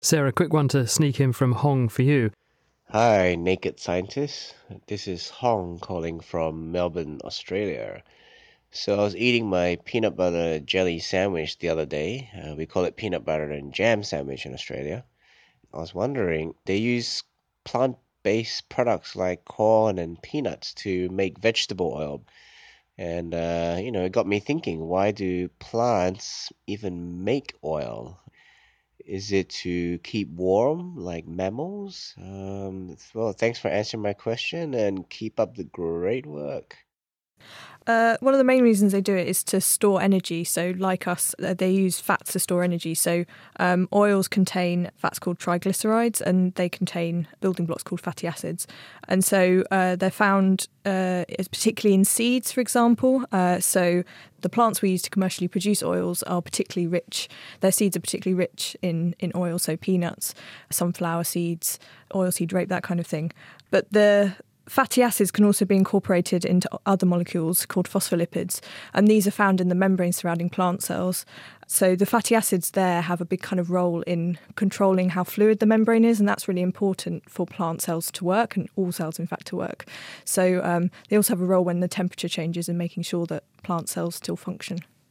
Sarah, quick one to sneak in from Hong for you. Hi, Naked Scientist. This is Hong calling from Melbourne, Australia. So I was eating my peanut butter jelly sandwich the other day. We call it peanut butter and jam sandwich in Australia. I was wondering, they use plant-based products like corn and peanuts to make vegetable oil. And, it got me thinking, why do plants even make oil? Is it to keep warm like mammals? Well, thanks for answering my question and keep up the great work. One of the main reasons they do it is to store energy. So, like us, they use fats to store energy. So, oils contain fats called triglycerides, and they contain building blocks called fatty acids. And so, they're found particularly in seeds, for example. So, the plants we use to commercially produce oils are particularly rich. Their seeds are particularly rich in oil. So, peanuts, sunflower seeds, oilseed rape, that kind of thing. But the fatty acids can also be incorporated into other molecules called phospholipids, and these are found in the membrane surrounding plant cells. So the fatty acids there have a big kind of role in controlling how fluid the membrane is, and that's really important for plant cells to work, and all cells, in fact, to work. So they also have a role when the temperature changes in making sure that plant cells still function.